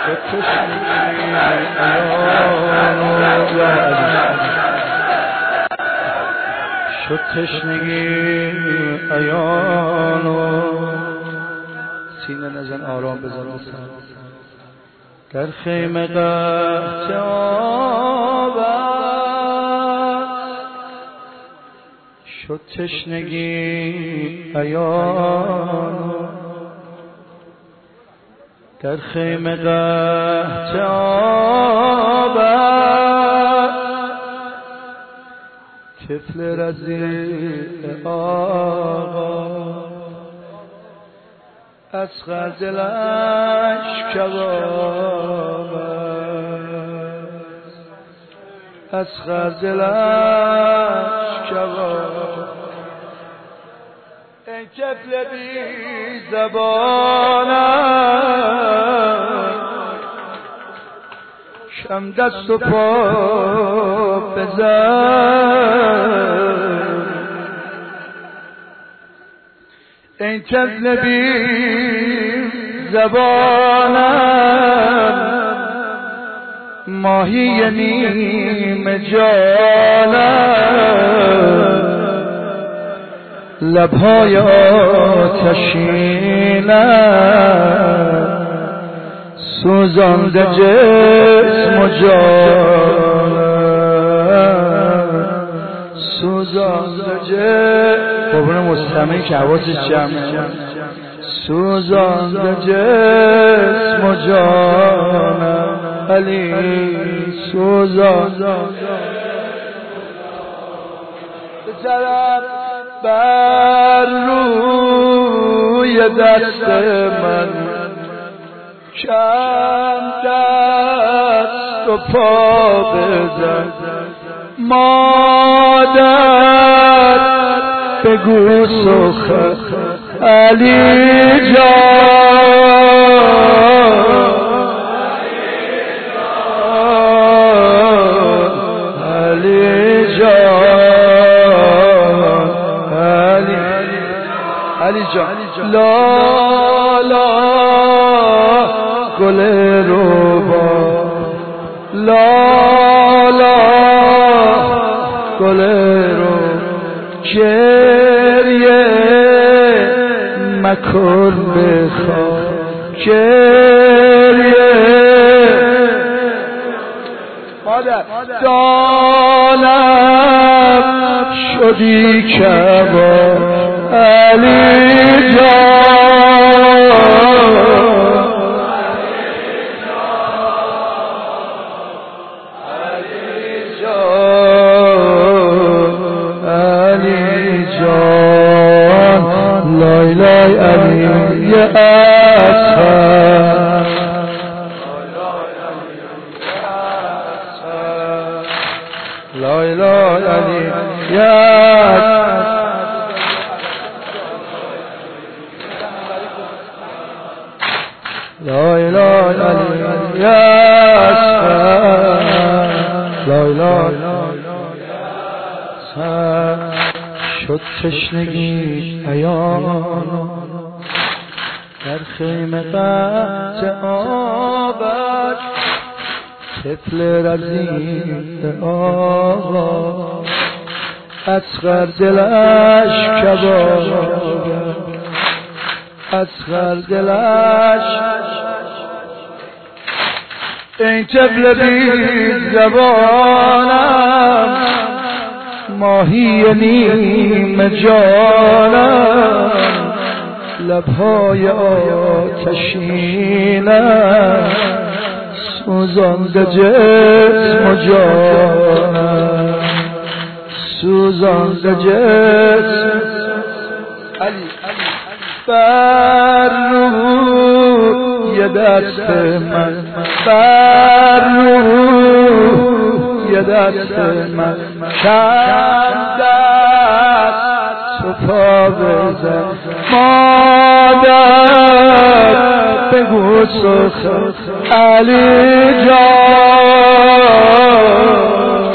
شد تشنگی عیانو سینه نزن آرام بزن در خیمه قحط آب شد تشنگی عیانو در خیمه قحط آب طفل رضیع آقا از غزلش کباب از غزلش کباب ای طفل بی زبانم کم دست و پا بزن این طفل بی زبانم ماهی نیم جانم لبهای آتشینم سوزانده جسم و جانم سوزانده جسم قربون مستمعی که حواسش جمع سوزانده جسم و جانم علی سوزانده بذارم بر روی دست من کم دست و پا بزن مادر بگو سخن علی جان علی جان علی جان لا لا گل روبا لا لا گل رو گریه مکن بخواه گریه دانم شدی کباب علی جان لای لای علی یا اصحاب لای لای علی یا لای لای علی یا اصحاب لای لای شد تشنگی عیان در خیمه قحط آبد طفل رضیع آقا اصغر دلش کباب اصغر دلش این طفل بی زبانم ماهی نیم جانم لبهای آتشینم سوزانده جسم و جانم سوزانده جسم علی بر روی دست من بر روی دست من کم دست و پا بزن مادر بگو سخن علی جان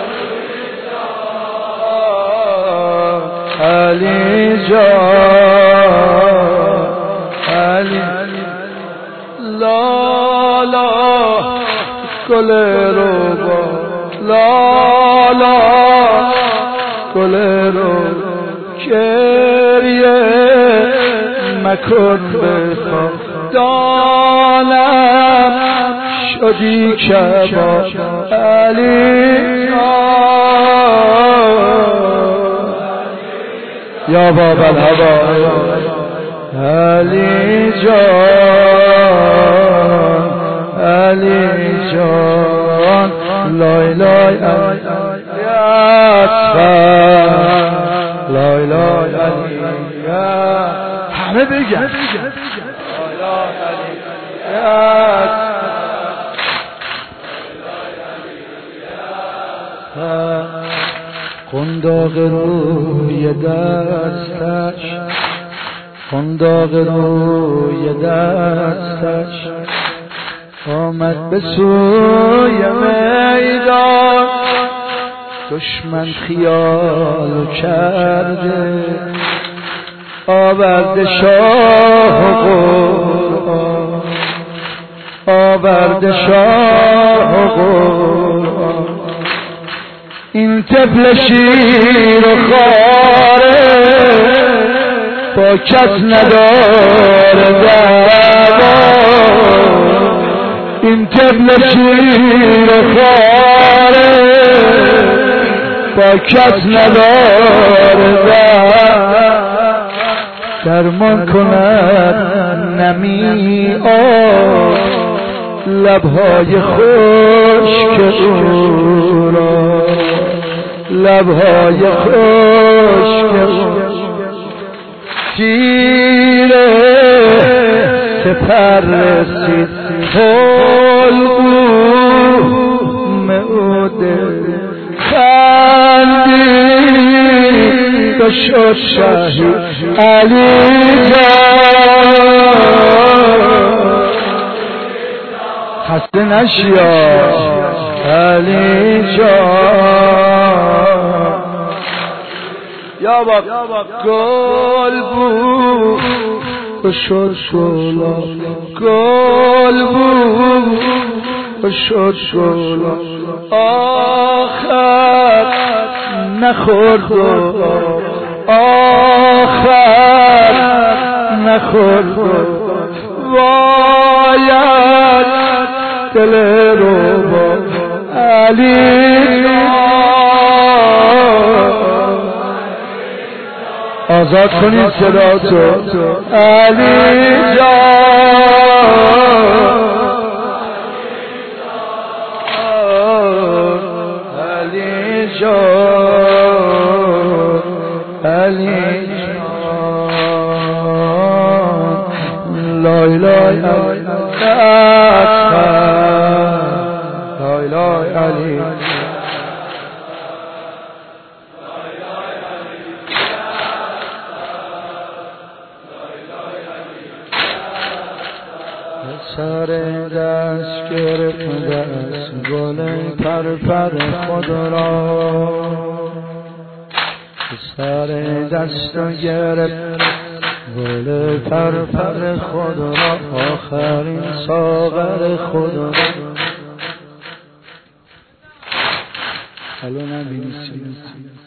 علی جان علی لا لا گل روبا لا لا گل روبا گریه مکن بخواه دانم شدی کباب علی یا باب الهوا علی جان علی جان لای لای علیت لای لای علیت همه بگن لای لای علیت قنداق روی دستش قنداق روی دستش آمد به سوی میدان دشمن خیال کرده آورده شاه قرآن آورده شاه قرآن این طفل شیر و خاره با کس نداره دعوا این طفل شیر و خاره با کس نداره دعوا درمان کند نمی آب لبهای خشک او را لبهای خشک تیر سپر رسید حلقوم او دل خندید و شد شهید علی خسته نشیا علی جان یا باب گل بود و شد شولا گل بود و شد شولا آخر نخورد آخر نخورد واید دل رو با علی آزاد کنید صدا تو علی جان علی جان علی جان لای لای لای لای علی سر دست گرفت دست گل پرپر خود را سر دست گرفت گل پرپر خود را آخرین ساغر خود را حالا نبینیسی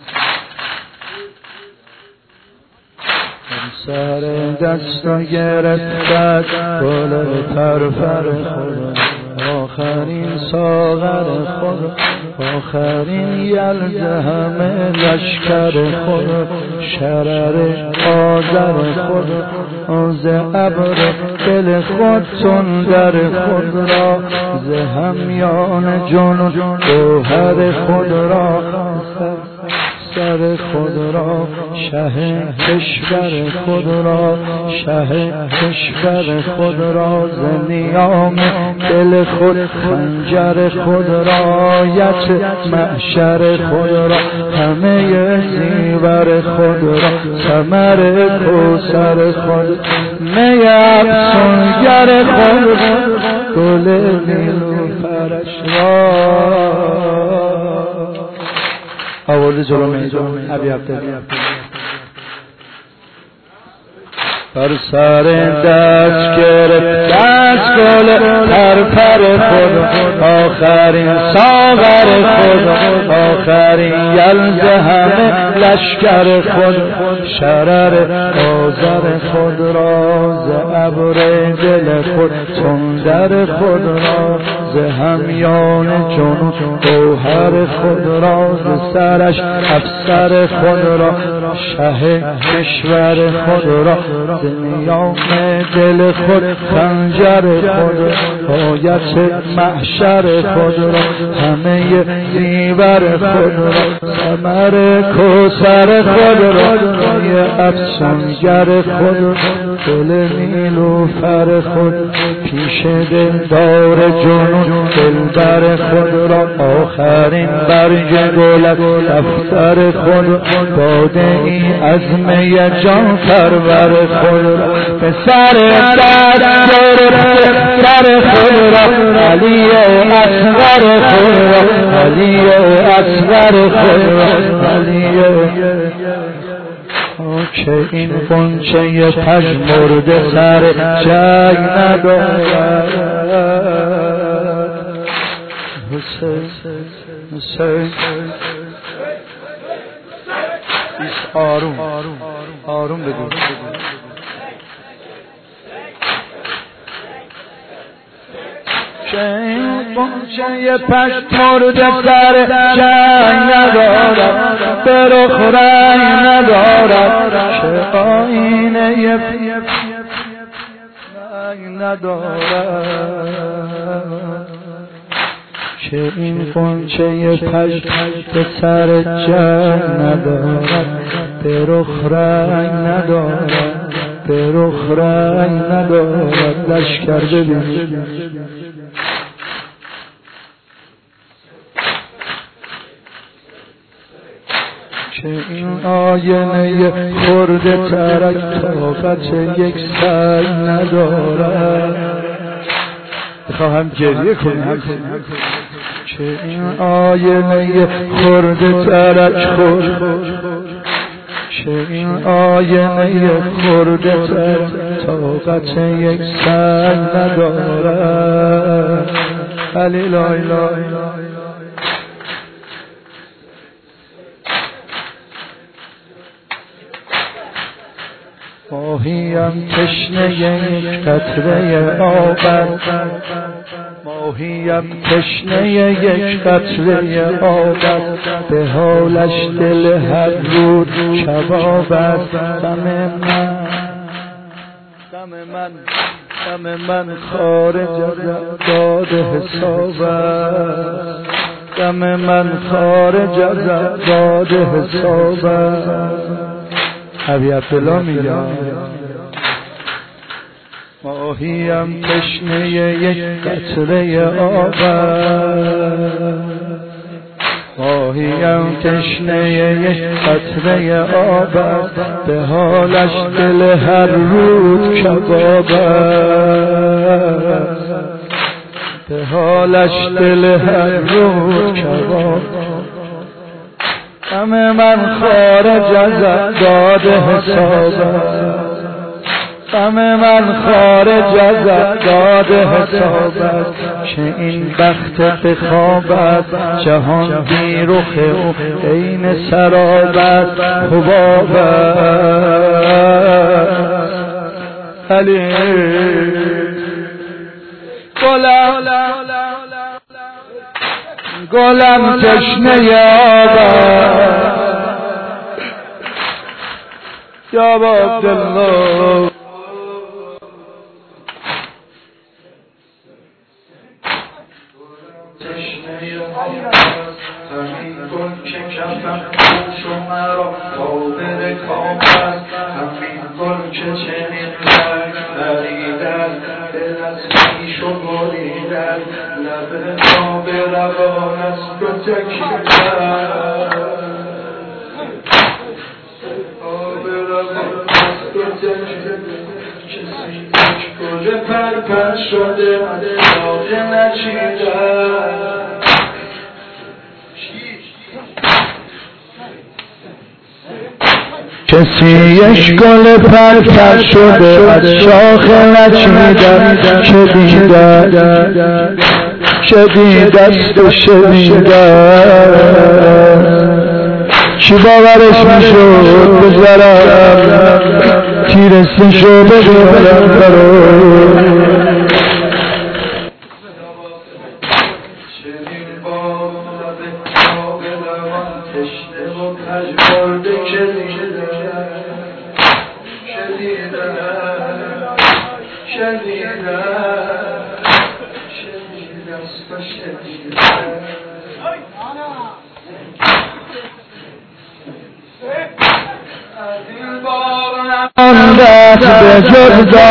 سر دست گرفت گل پرپر خود آخرین ساغر خود آخرین یلد همه لشکر خود شرر آذر خود ز ابر دل خود تندر خود را ز همیان جن گوهر خود را سر خود را شه کشور خود را شه کشور خود را ز نیام دل خود خنجر خود را یت محشر خود را همه زیور خود را ثمر کوثر خود می افسونگر خود گل نیلوفرش را آورده جلومه ابی عبدالله بر سر دست گرفت دست گل پرپر خود آخرین ساغر خود آخرین یلز همه لشکر خود شرر آذر خود را ز ابر دل خود تندر خود را ز همیان جنون گوهر خود را ز سرش افسر خود را شه کشور خود را ز نیام دل خود خنجر خود آیت محشر خود را همه زیور خود را ثمر کوثر خود را افسونگر خود دل نیلوفر خود پیش دلدار جنون دلبر خود را آخرین برگ گلت دفتر خود داده ای عزم جان پرور خود را به سر سر خود را علی اصغر خود را علی اصغر خود را علی که این غنچه پژمرده سر جای ندارد حسین آروم بگو که این غنچه پژمرده سر جای ندارد به رخ رنگ ندارد که آینه رنگ ندارد که این غنچه پژمرده سر جای ندارد به رخ رنگ ندارد به رخ رنگ ندارد لشکر ببین که این آینه خورده ترک طاقت یک سر ندارد بخواهم گریه کنم که این آینه خورده ترک خورد که این آینه خورده ترک طاقت یک سر ندارد علی لای لای ماهیم تشنه یک قطره آبد ماهیم تشنه یک قطره آبد به حالش دل هر رود کبابد غم من خارج از داد حسابت غم من خارج از داد حسابت ابی عبدالله میگه ماهیم تشنه یک قطره آبد ماهیم تشنه یک قطره آبد به حالش دل هر رود کبابد به حالش دل هر رود کبابد غم من خارج از داد حسابت غم من خارج از داد حسابت که این بخت بخوابت جهان بی رخ او عین سرابت حبابت علی گلم تشنه آبد یا عبدالله تشنه آبد همین گل که کفم خوش و مرا قابل کامت همین گل که چنین رنگ نریدن دل از پیش و بریدن لب ما به روان است و تکیدن آب روان است و تکیدن کسی یک گل پرپر شده داغ نچیدن کسیش گل پرتر شده از شاخ نچیدن شدیدست و شدیدن چی باورش میشد بذارم تیرستشو بگذارم دست به جدا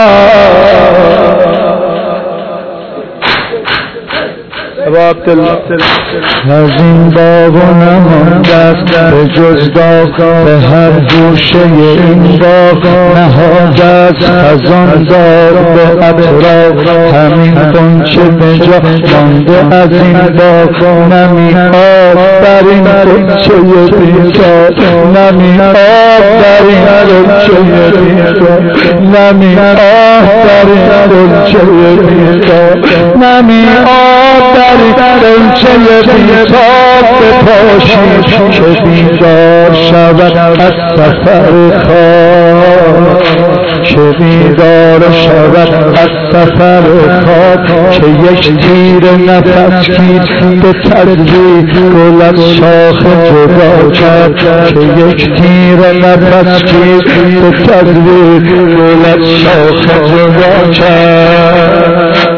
از این باغ و نماندست به جز داغ به هر گوشه این باغ نهادست از آن داغ به اطراف همین غنچه به جا مانده از این باغ نمی آب در این غنچه بیزار نمی آب در این غنچه بیزار نمی آب در این غنچه بیزار نمی آب در غنچه بیتاب بپاشی که بیدار شود از سفر خواب که بیدار شود از سفر خواب که یک تیر نفس گیر به تدریج گل از شاخ جدا کرد که یک تیر نفس گیر به تدریج گل از شاخ جدا کرد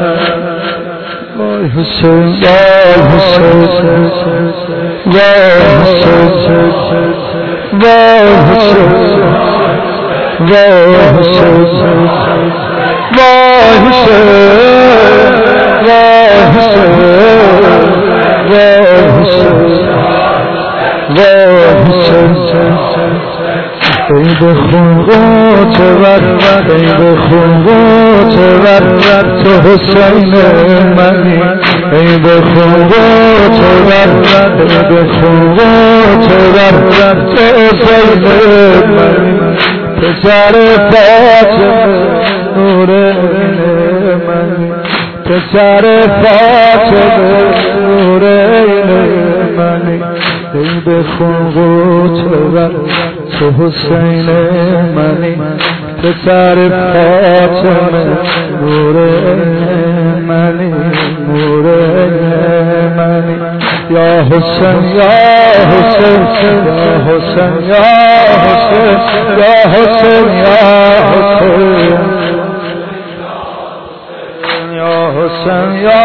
حسین وای حسین وای حسین وای حسین وای حسین وای حسین وای حسین وای حسین وای حسین ای به خون غوت ور ای به خون غوت ور تو حسین منی ای به خون غوت ور ای به خون غوت ور تو حسین منی پسر فاطمه نور منی پسر فاطمه نور منی ای به خون غوت ور تو حسین منی پسر فاطمه نور منی نور منی یا حسین یا حسین یا حسین یا حسین یا حسین یا حسین یا حسین یا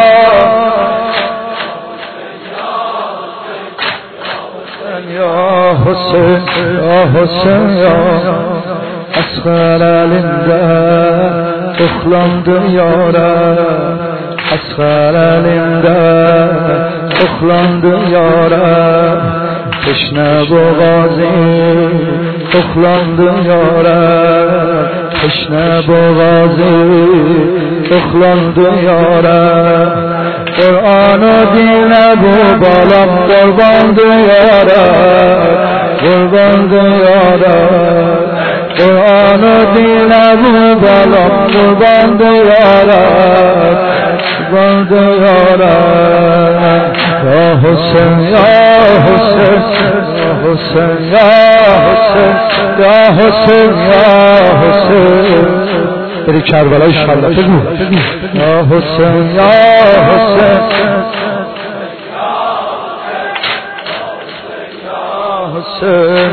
حسین یا حسین یا اصغر النده اخلاند یاره اصغر النده اخلاند یاره تشنه بغازی اخلاند یاره تشنه بغازی اخلاند یاره قرآن و دین ابو بالام قربان دیاره قربان دیاره قرآن و دین ابو بالام قربان دیاره قربان دیاره یا حسین یا حسین یا حسین یا حسین یا حسین یا حسین بری کربلای شالله بگو یا حسین یا حسین یا حسین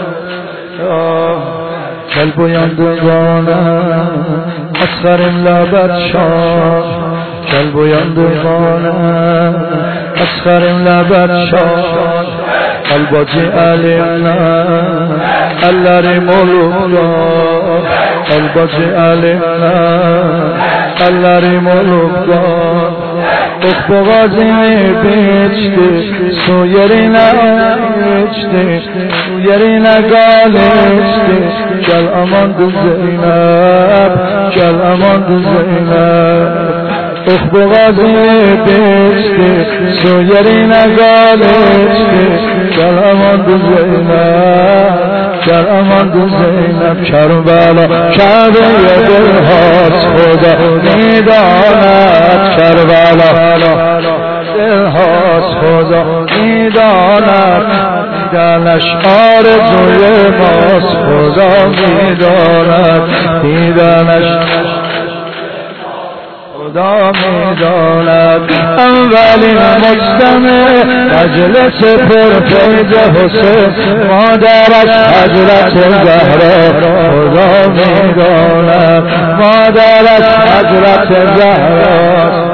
قلب و یندگانم اصغر لبت شان قلب و یندگانم اصغر لبت شان قلباتی علینا اللری مولودا قلباتی علینا اللری مولودا اخبغازی بیچتی سویرینا بیچتی سویرینا گالشتی گل امان دو زینب گل امان دو زینب اخبغازی بیشتی سویری نگالشتی در امان دو زینب در امان دو زینب کربلا کعبه دل هاست خدا میداند کربلا دل هاست خدا میداند میدانش آرزوی ماست خدا میداند میدانش خدا میداند اولین مجتمع مجلس پرفیض حسین مادرش حضرت زهرا خدا میداند مادرش حضرت زهرا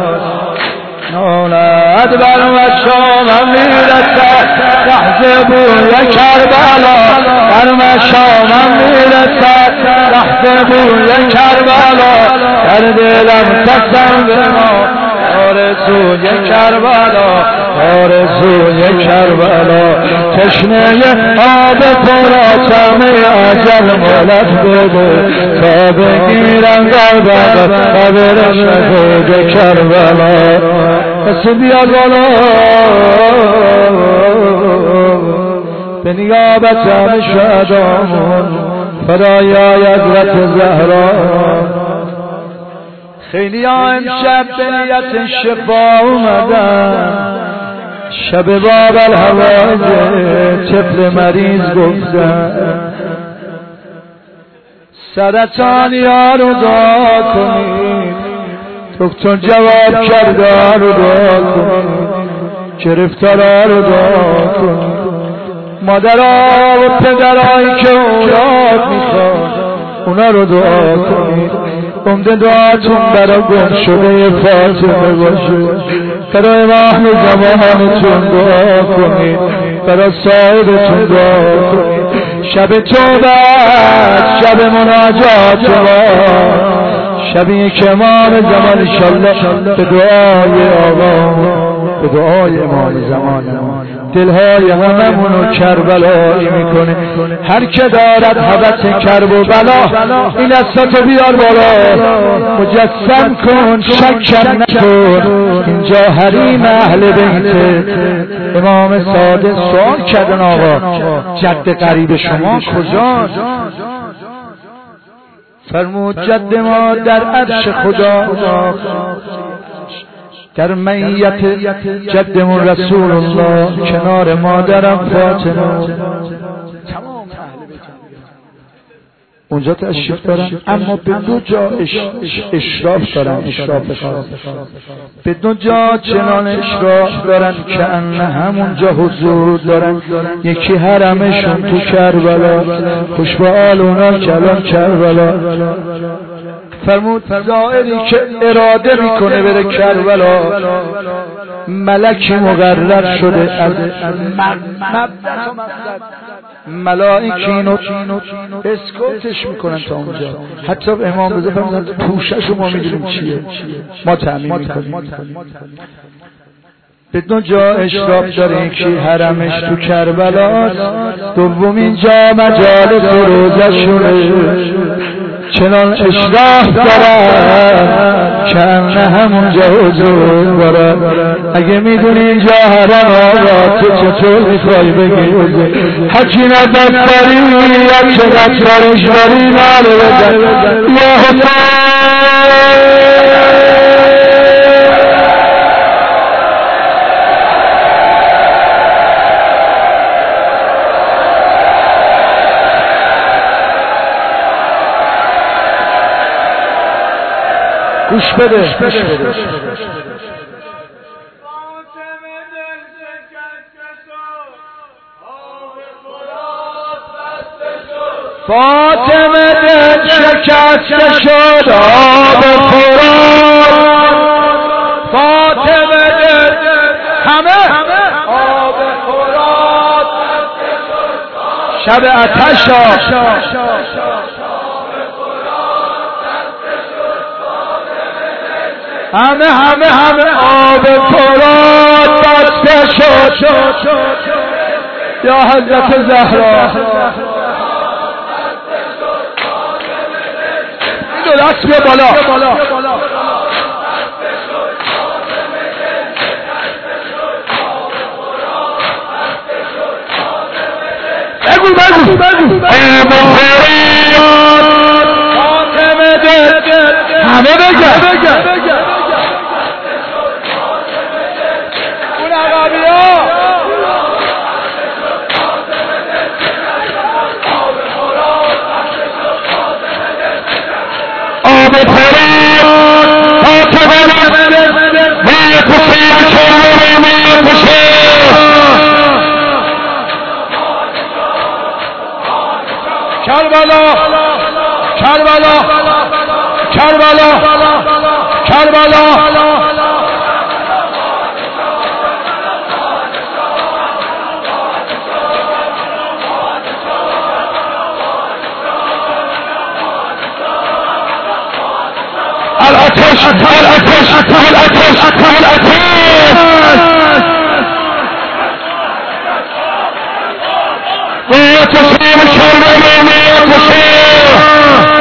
نولد بر مشام میرسد لحظه بوی کربلا بر مشام میرسد لحظه بوی کربلا در دلم قسم به ما آرزوی کربلا آرزوی کربلا تشنه آب فراتم اجل مولد بده تا بگیرم قلبم قبر شهید کربلا کسی بیاد بالا به نیابتم شهدامون فدای حضرت زهرا خیلی ها امشب به نیت شفا اومدن شب باب الحوائج طفل مریض گفتن سرطان یارو دعا کنید دکتر جواب کرده رو دعا کنید گرفتارا رو دعا کنید مادرها و پدرهایی که اولاد میخواد اونا رو دعا کنید امده دعاتون برای گم شده فاطمه باشه برای محل زمانتون دعا کنید برای صاحبتون دعا کنید شب توبت شب مناجات ما شبیه که امام زمان انشالله به دعای آقا به دعای امام زمان دلهای هممونو کربلایی میکنه هر که دارد هوس کرب و بلا این دستاتو بیار بالا مجسم کن شکر نکن اینجا حریم اهل بیت امام صادق سوال کردن آقا جد قریب شما کجا فرمود جد ما در عرش خدا در میت جدمون رسول الله کنار مادرم فاطمه اونجا تشریف دارن اما به دو جا اشراف دارن اشراف خاص به دو جا چنان اشراف دارن که انه همونجا حضور دارن یکی حرمشون تو کربلا خوش به حال اونا کلام کربلا فرمود زائری که اراده میکنه بره کربلا ملکی مقرر شده از ملائکی اینو اسکوتش میکنن تا اونجا حتی به امام رضا فرمودن پوشش ما میدونیم چیه ما تأمین میکنیم به دو جا اشراف داره یکی حرمش تو کربلاست دومین جا مجالس روزشونه چنان اشراف دارن که انه همونجا حضور دارن اگه میدونی اینجا حرم آقا تو چطور میخوای بگی حکی ندستری یا چقدر کارش بری ناله بزن یا حسین گوش بده فاطمه دل شکسته شد آب فرات فاطمه دل همه آب فرات شب آتش همه آب فرات بسته شد یا حضرت زهرا این دو دست بیا بالا همه بگن اون عقبی ها آب فراد آتبان ما کشیم شما ما کشیم کربلا کربلا کربلا کربلا الاتش الاتش الاتش الاتش وتسليم الشر ما تسير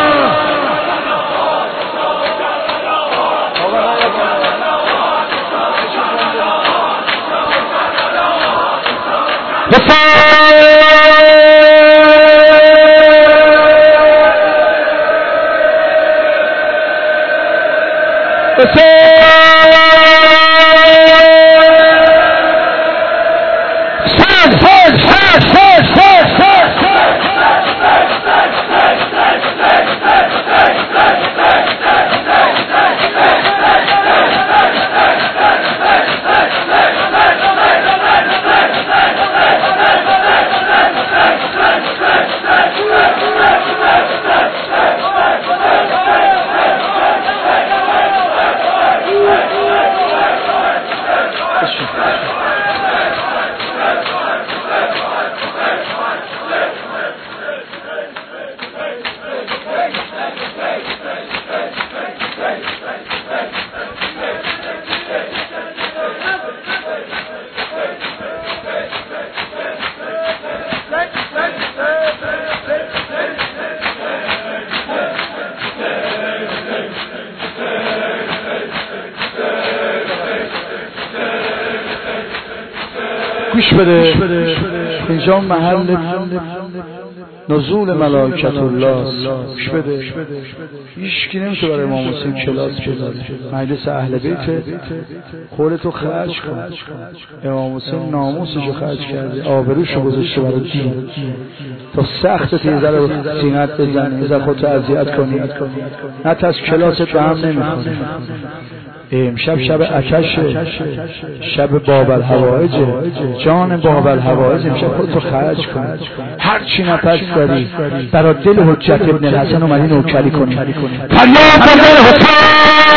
گوش بده اینجا محل نزول ملائکت الله. گوش بده هیچکی نمیشه برای امام حسین کلاس بذاره. مجلس اهل بیت خودتو خرج کن. امام حسین ناموسشو خرج کرده، آبروشو گذاشته برای دین. تا سخت تیزه رو سینت بزنی، یه ذره خودتو اذیت کنی، حتی از کلاست به هم نمیخونه. امشب شب عکشه، شب باب الحوائجه، جان باب الحوائج. امشب خودتو خرج کن، هر چی نفس داری برای دل حجت ابن الحسن اومدی نوکری کنی. فریاد بزن حسین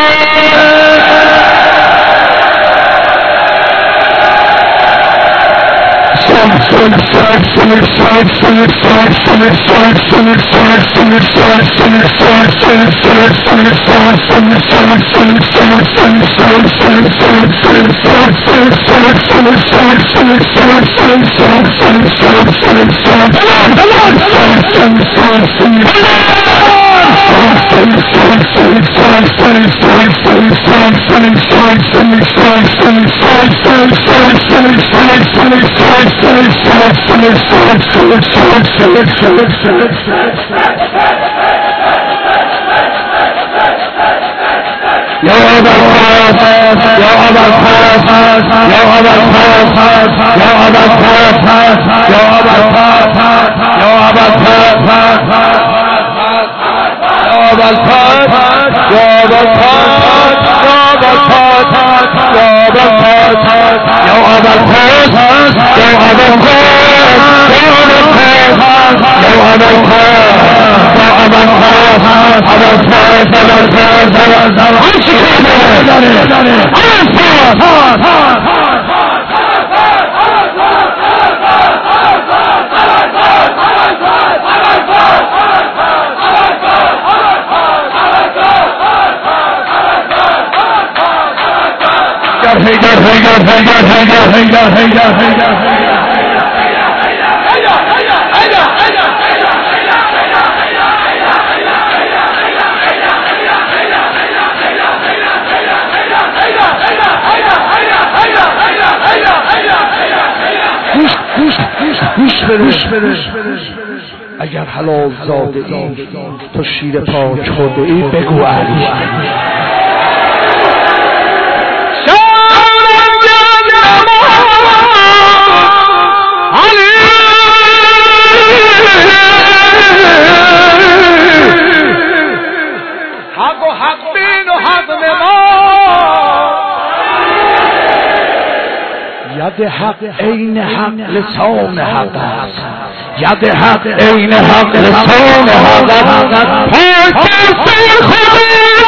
يا أبا الخاف يا أبا الخاف يا أبا الخاف يا أبا الخاف يا أبا الخاف يا أبا الخاف يا أبا الخاف يا أبا الخاف يا أبا الخاف يا أبا الخاف يا أبا الخاف يا أبا الخاف يا أبا الخاف يا أبا الخاف يا أبا الخاف أبا الخاف أبا الخاف أبا اگر حلال زاده ای تو شیر پاک خورده ای بگو علی. حق و حق بین و حق نما ید حق عین حق لسان حق است، ید حق عین حق لسان حق است. پاک است خدا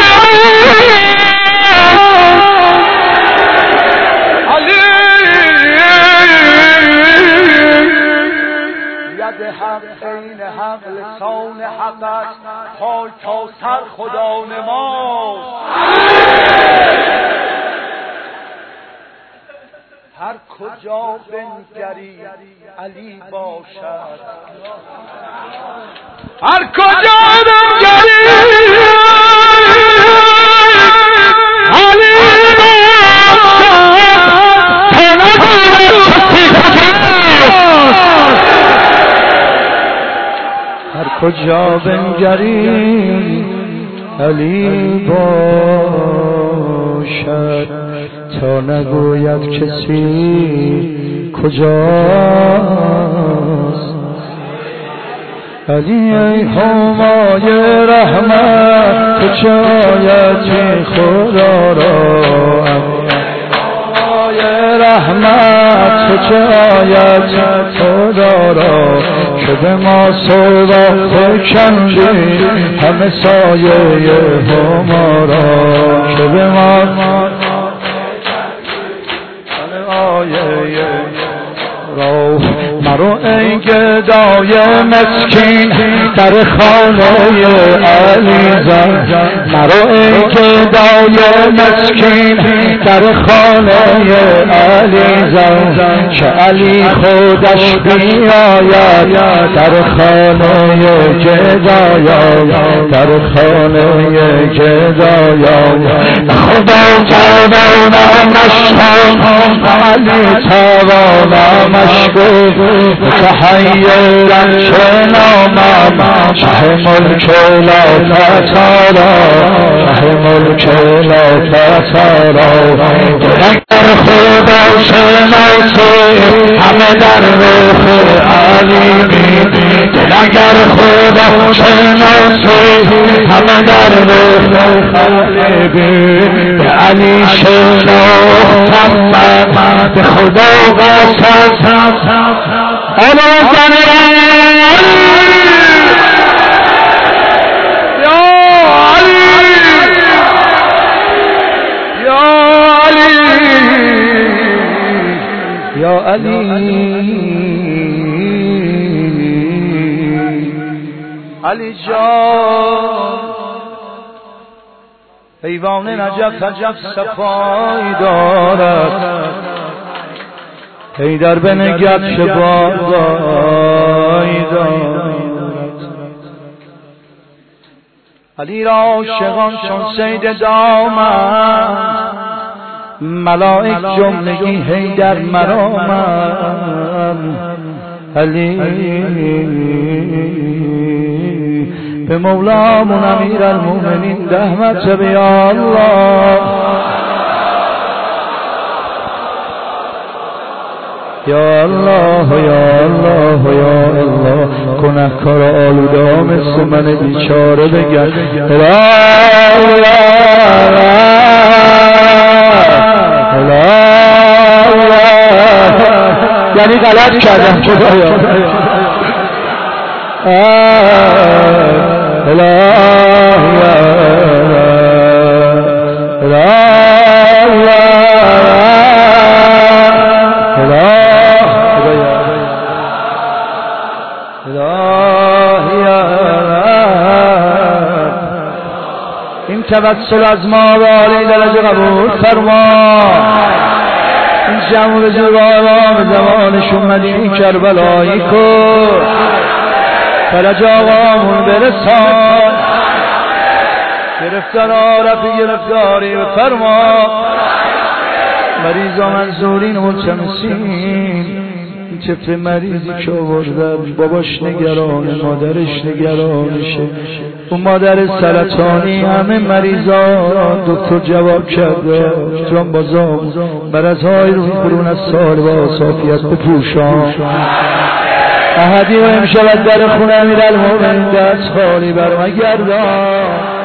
ید حق عین حق لسان حق است، پای تا سر خدا نماست. هر کجا بنگری علی باشد، هر کجا بنگری علی هر کجا بنگری علی باشد، تا نگوید کسی کجاست. علی ای همای رحمت تو چایتی خدا را، همای رحمت تو چایتی خدا را، که به ما سودا فکندی همه سایه هما را، که به ما مرو ای گدای مسکین در خانه علی زن، مرو ای گدای مسکین در خانه علی زن، که علی خودش بیاید در خانه گدایان، در خانه گدایان. خدا توانم نشان علی توانم اشکو، متحیرم چه نامم شه ملک لا تتارا، شه ملک لا تتارا. اگر خدا شناسی همه در روح علی بینی، اگر خدا شناسی همه در روح علی بینی، به علی شناختم من به خدا قسم انا زنی یا علی یا علی یا علی علی جان. ایوان نجف عجب صفایی دارد، حیدر بنگرد چه بازایی دارد. علی را عاشقان چون صید دامند، ملائک جملگی حیدر مرامند. علی به مولامون امیر المومنین رحمت بیا الله. یا الله یا الله یا الله، گنهکار آلوده مثل من بیچاره بگرد لا یعنی غلط کردم خدایا. این توسل از ما عالی درجه قبول فرما. این جمع رجوع به زمانشون مدینی کربلایی کن، فرج آقامون برسان، گرفتار رفی گرفتاری بفرما. مریض و منظورین ملتمسین این طفل مریضی که آوردن باباش نگرانه مادرش نگرانشه، اون مادر سرطانی همه مریضان دکتر جواب کرده جان بازام مرضهای روی قرون از سال با صافیت بپوشان. احدی و امشب در خونه امیرالمومنین دست خالی برمگردان.